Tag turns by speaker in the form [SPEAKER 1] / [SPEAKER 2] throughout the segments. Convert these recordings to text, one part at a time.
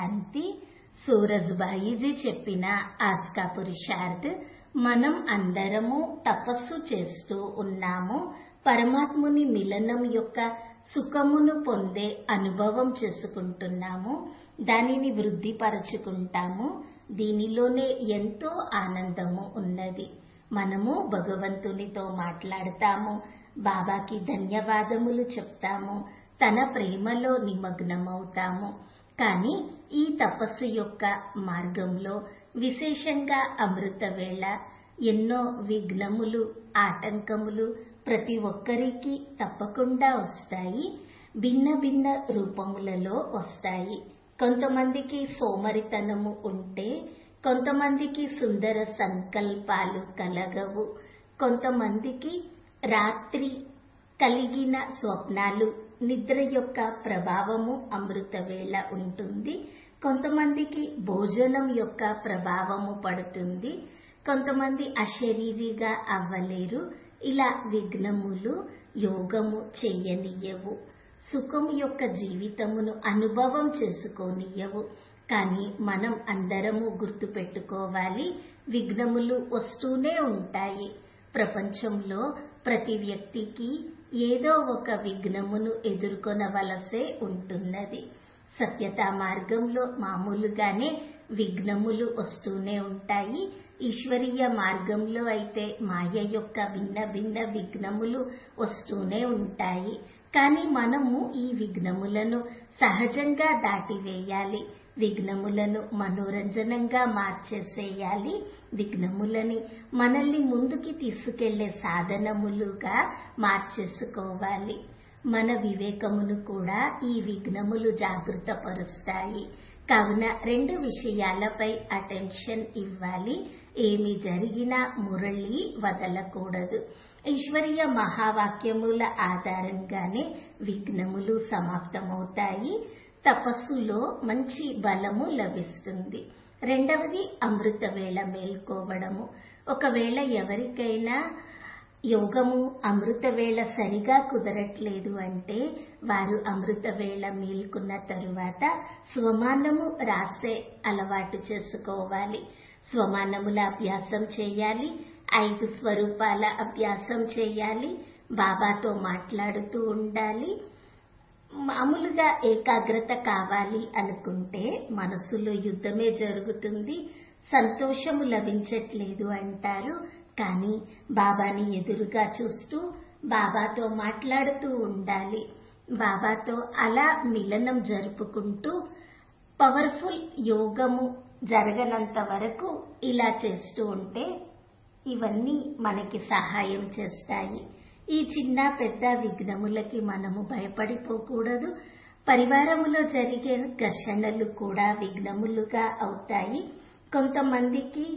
[SPEAKER 1] శాంతి. సూరజ్బాయిజీ చెప్పిన ఆస్కా పురుషార్థ్. మనం అందరము తపస్సు చేస్తూ ఉన్నాము. పరమాత్ముని మిలనం యొక్క సుఖమును పొందే అనుభవం చేసుకుంటున్నాము. దానిని వృద్ధిపరచుకుంటాము. దీనిలోనే ఎంతో ఆనందము ఉన్నది. మనము భగవంతునితో మాట్లాడతాము, బాబాకి ధన్యవాదములు చెప్తాము, తన ప్రేమలో నిమగ్నమవుతాము. కానీ ఈ తపస్సు యొక్క మార్గంలో విశేషంగా అమృత వేళ ఎన్నో విఘ్నములు, ఆటంకములు ప్రతి ఒక్కరికి తప్పకుండా వస్తాయి. భిన్న భిన్న రూపములలో వస్తాయి. కొంతమందికి సోమరితనము ఉంటే, కొంతమందికి సుందర సంకల్పాలు కలగవు, కొంతమందికి రాత్రి కలిగిన స్వప్నాలు, నిద్ర యొక్క ప్రభావము అమృత వేళ ఉంటుంది. కొంతమందికి భోజనం యొక్క ప్రభావము పడుతుంది. కొంతమంది అశరీరిగా అవ్వలేరు. ఇలా విఘ్నములు యోగము చేయనియవు, సుఖం యొక్క జీవితమును అనుభవం చేసుకోనియవు. కానీ మనం అందరము గుర్తుపెట్టుకోవాలి, విఘ్నములు వస్తూనే ఉంటాయి. ప్రపంచంలో ప్రతి వ్యక్తికి ఏదో ఒక విఘ్నమును ఎదుర్కొనవలసే ఉంటున్నది. సత్యతా మార్గంలో మామూలుగానే విఘ్నములు వస్తూనే ఉంటాయి. ఈశ్వరీయ మార్గంలో అయితే మాయ యొక్క భిన్న భిన్న విఘ్నములు వస్తూనే ఉంటాయి. కానీ మనము ఈ విఘ్నములను సహజంగా దాటివేయాలి. విఘ్నములను మనోరంజనంగా మార్చేసేయాలి. విఘ్నములని మనల్ని ముందుకి తీసుకెళ్లే సాధనములుగా మార్చేసుకోవాలి. మన వివేకమును కూడా ఈ విఘ్నములు జాగృతపరుస్తాయి. కావున రెండు విషయాలపై అటెన్షన్ ఇవ్వాలి. ఏమి జరిగినా మురళి వదలకూడదు. ఈశ్వరీయ మహావాక్యముల ఆధారంగానే విఘ్నములు సమాప్తమవుతాయి. తపస్సులో మంచి బలము లభిస్తుంది. రెండవది అమృత వేళ మేల్కోవడము. ఒకవేళ ఎవరికైనా యోగము అమృత వేళ సరిగా కుదరట్లేదు అంటే వారు అమృత వేళ మేల్కున్న తరువాత స్వమానము రాసే అలవాటు చేసుకోవాలి. స్వమానముల అభ్యాసం చేయాలి. 5 స్వరూపాల అభ్యాసం చేయాలి. బాబాతో మాట్లాడుతూ ఉండాలి. మామూలుగా ఏకాగ్రత కావాలి అనుకుంటే మనసులో యుద్ధమే జరుగుతుంది. సంతోషము లభించట్లేదు అంటారు. కానీ బాబాని ఎదురుగా చూస్తూ బాబాతో మాట్లాడుతూ ఉండాలి. బాబాతో అలా మిలనం జరుపుకుంటూ పవర్ఫుల్ యోగము జరగనంత వరకు ఇలా చేస్తూ ఉంటే ఇవన్నీ మనకి సహాయం చేస్తాయి. ఈ చిన్న పెద్ద విఘ్నములకి మనము భయపడిపోకూడదు. పరివారములో జరిగే ఘర్షణలు కూడా విఘ్నములుగా అవుతాయి. కొంతమందికి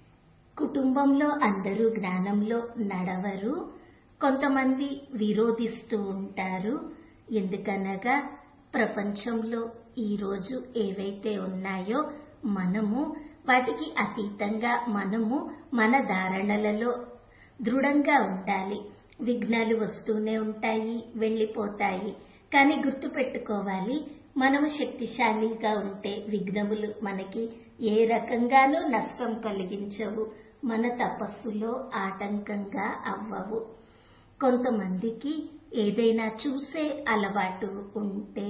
[SPEAKER 1] కుటుంబంలో అందరూ జ్ఞానంలో నడవరు. కొంతమంది విరోధిస్తూ ఉంటారు. ఎందుకనగా ప్రపంచంలో ఈరోజు ఏవైతే ఉన్నాయో మనము వాటికి అతీతంగా మనము మన ధారణలలో దృఢంగా ఉండాలి. విఘ్నాలు వస్తూనే ఉంటాయి, వెళ్ళిపోతాయి. కానీ గుర్తుపెట్టుకోవాలి, మనము శక్తిశాలిగా ఉంటే విఘ్నములు మనకి ఏ రకంగానూ నష్టం కలిగించవు. మన తపస్సులో ఆటంకంగా అవ్వవు. కొంతమందికి ఏదైనా చూసే అలవాటు ఉంటే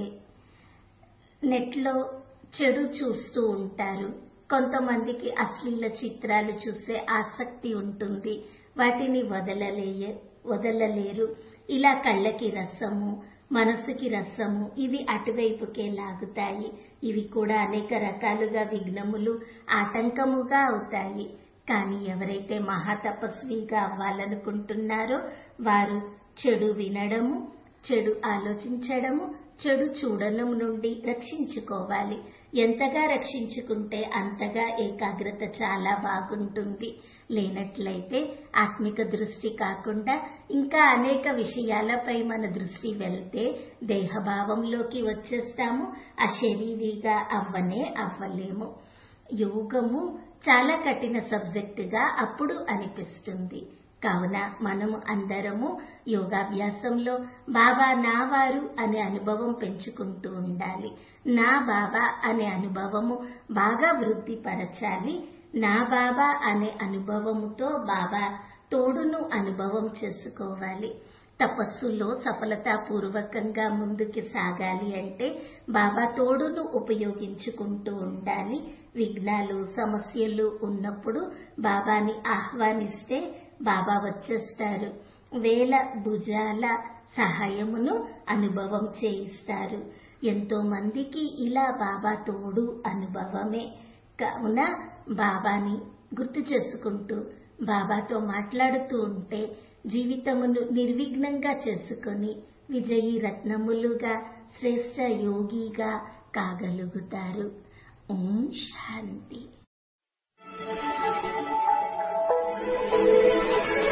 [SPEAKER 1] నెట్లో చెడు చూస్తూ ఉంటారు. కొంతమందికి అశ్లీల చిత్రాలు చూసే ఆసక్తి ఉంటుంది. వాటిని వదలలేరు. ఇలా కళ్ళకి రసము, మనసుకి రసము ఇవి అటువైపుకే లాగుతాయి. ఇవి కూడా అనేక రకాలుగా విఘ్నములు, ఆటంకముగా అవుతాయి. కానీ ఎవరైతే మహాతపస్విగా అవ్వాలనుకుంటున్నారో వారు చెడు వినడము, చెడు ఆలోచించడము, చెడు చూడడం నుండి రక్షించుకోవాలి. ఎంతగా రక్షించుకుంటే అంతగా ఏకాగ్రత చాలా బాగుంటుంది. లేనట్లయితే ఆత్మిక దృష్టి కాకుండా ఇంకా అనేక విషయాలపై మన దృష్టి వెళ్తే దేహభావంలోకి వచ్చేస్తాము. అశరీరిగా అవ్వలేము. యోగము చాలా కఠిన సబ్జెక్టుగా అప్పుడు అనిపిస్తుంది. కావున మనము అందరము యోగాభ్యాసంలో బాబా నా వారు అనే అనుభవం పెంచుకుంటూ ఉండాలి. నా బాబా అనే అనుభవము బాగా వృద్ధిపరచాలి. నా బాబా అనే అనుభవముతో బాబా తోడును అనుభవం చేసుకోవాలి. తపస్సులో సఫలతాపూర్వకంగా ముందుకు సాగాలి అంటే బాబా తోడును ఉపయోగించుకుంటూ ఉండాలి. విఘ్నాలు సమస్యలు ఉన్నప్పుడు బాబాని ఆహ్వానిస్తే బాబా వచ్చేస్తారు. వేల భుజాల సహాయమును అనుభవం చేయిస్తారు. ఎంతో మందికి ఇలా బాబా తోడు అనుభవమే. కావున బాబాని గుర్తు చేసుకుంటూ బాబాతో మాట్లాడుతూ ఉంటే జీవితమును నిర్విఘ్నంగా చేసుకొని విజయీ రత్నములుగా శ్రేష్ఠ యోగిగా కాగలుగుతారు. ఓం శాంతి.